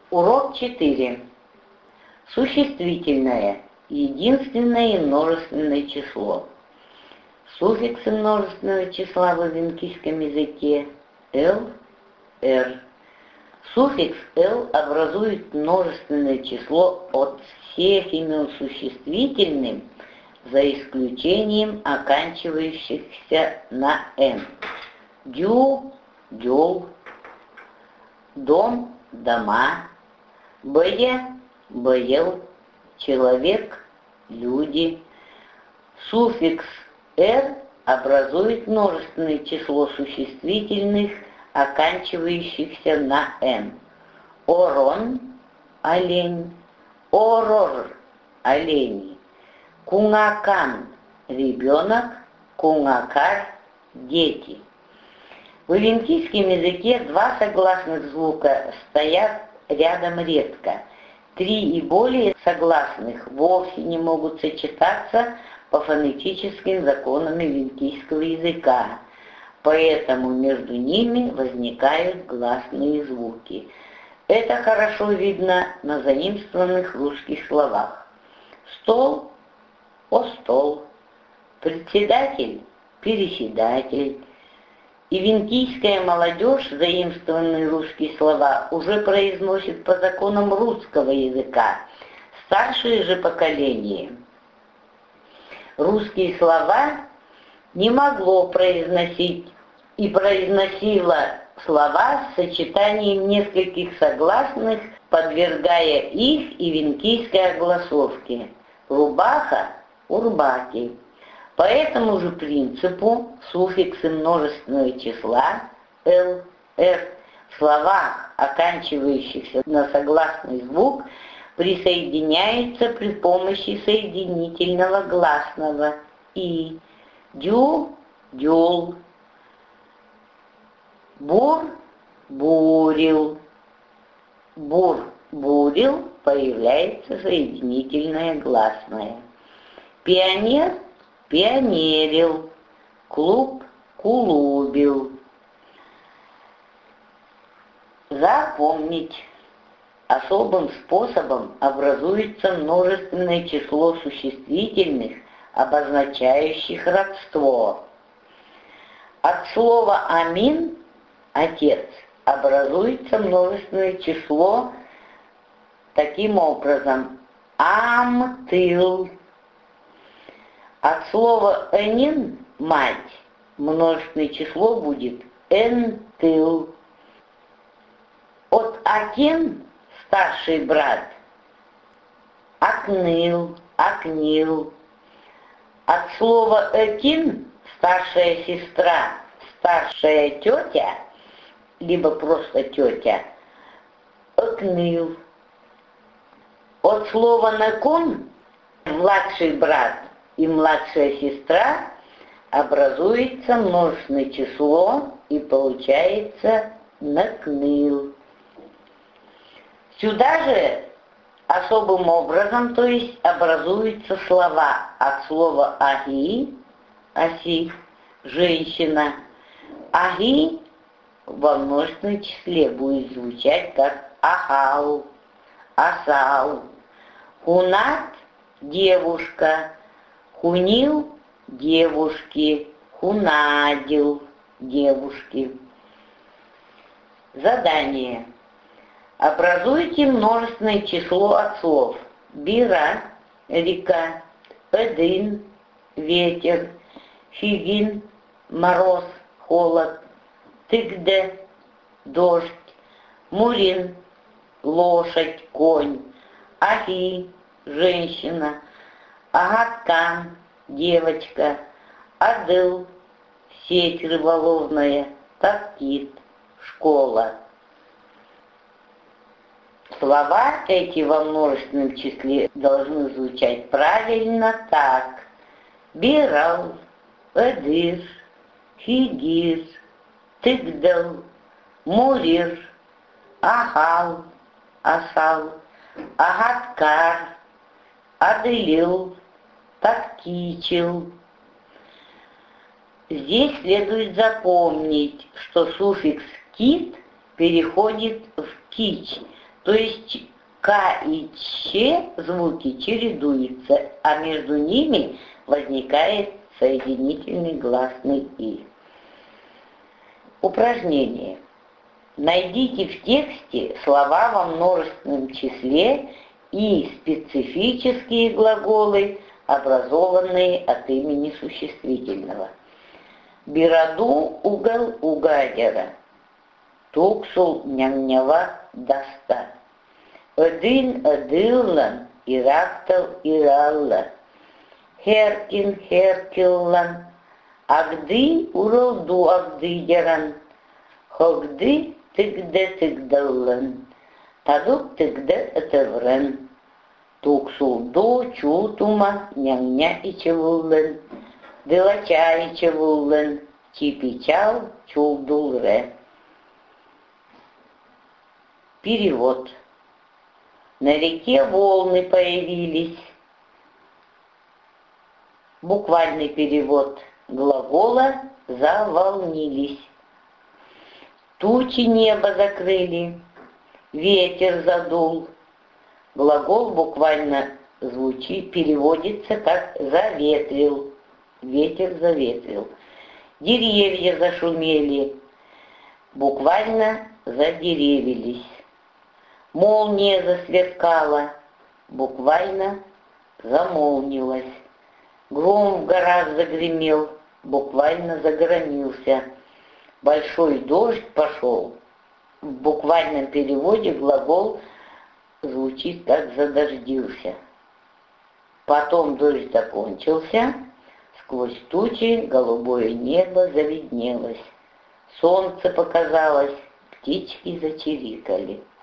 Урок 4. Существительное. Единственное и множественное число. Суффиксы множественного числа в венкийском языке «л», «р». Суффикс «л» образует множественное число от всех имен существительным, за исключением оканчивающихся на «н». Дю, дюл, дом, дома, бое, боел, человек, люди. Суффикс «р» образует множественное число существительных, оканчивающихся на «н». Орон – олень, орор – олени, кунгакан – ребенок, кунгакар – дети. В венкийском языке два согласных звука стоят рядом редко. Три и более согласных вовсе не могут сочетаться по фонетическим законам венкийского языка, поэтому между ними возникают гласные звуки. Это хорошо видно на заимствованных русских словах. Стол – о стол, председатель – переседатель. И венкийская молодежь заимствованные русские слова уже произносит по законам русского языка, старшее же поколение русские слова не могло произносить и произносило слова с сочетанием нескольких согласных, подвергая их и венкийской огласовке. Рубаха – урбаки. По этому же принципу суффиксы множественного числа «л», «р» в словах, оканчивающихся на согласный звук, присоединяются при помощи соединительного гласного «и». Дю – дюл, бур – бурил, бур – бурил, появляется соединительное гласное. Пионер – пионерил, клуб – кулубил. Запомнить. Особым способом образуется множественное число существительных, обозначающих родство. От слова «амин» – «отец» образуется множественное число таким образом: «амтыл». От слова «энин» – «мать» множественное число будет «энтыл». От «акин» – «старший брат» – «акныл», «акнил». От слова «экин» – «старшая сестра», «старшая тетя», либо просто «тетя» – «экныл». От слова «накун» – «младший брат» и младшая сестра образуется множественное число и получается накныл. Сюда же особым образом, то есть образуются слова от слова аги, оси, женщина. Аги во множественном числе будет звучать как ахал, асал. Хунат – девушка. Хунил – девушки, хунадил – девушки. Задание. Образуйте множественное число от слов бира – река, эдин – ветер, фигин – мороз, холод, тыгде – дождь, мурин – лошадь, конь, ахи – женщина, агаткан – девочка, адыл – сеть рыболовная, таптит – школа. Слова эти во множественном числе должны звучать правильно так: бирал, эдир, фигир, тыгдал, мурир, ахал, асал, агаткар, адылил, таптичил. Здесь следует запомнить, что суффикс «кит» переходит в «кич», то То есть К и Ч звуки чередуются, а между ними возникает соединительный гласный И. Упражнение. Найдите в тексте слова во множественном числе и специфические глаголы, образованные от имени существительного. Бираду угол угадера, туксул нямнява даста, один адыллан ирактал иралла, херкин херкиллан, агды уралду агдыдеран, хогды тыгде тыгдаллан, тадук тыгде атавран, туксулду чутума нямня ичевуллан, дылача ичевуллан, чипичал чулдулре. Перевод. На реке волны появились. Буквальный перевод глагола «заволнились». Тучи небо закрыли, ветер задул. Глагол буквально переводится как «заветрил». Ветер заветрил. Деревья зашумели, буквально задеревились. Молния засверкала, буквально замолнилась. Гром в горах загремел, буквально загромился. Большой дождь пошел. В буквальном переводе глагол звучит как «задождился». Потом дождь закончился, сквозь тучи голубое небо завиднелось. Солнце показалось, птички зачирикали.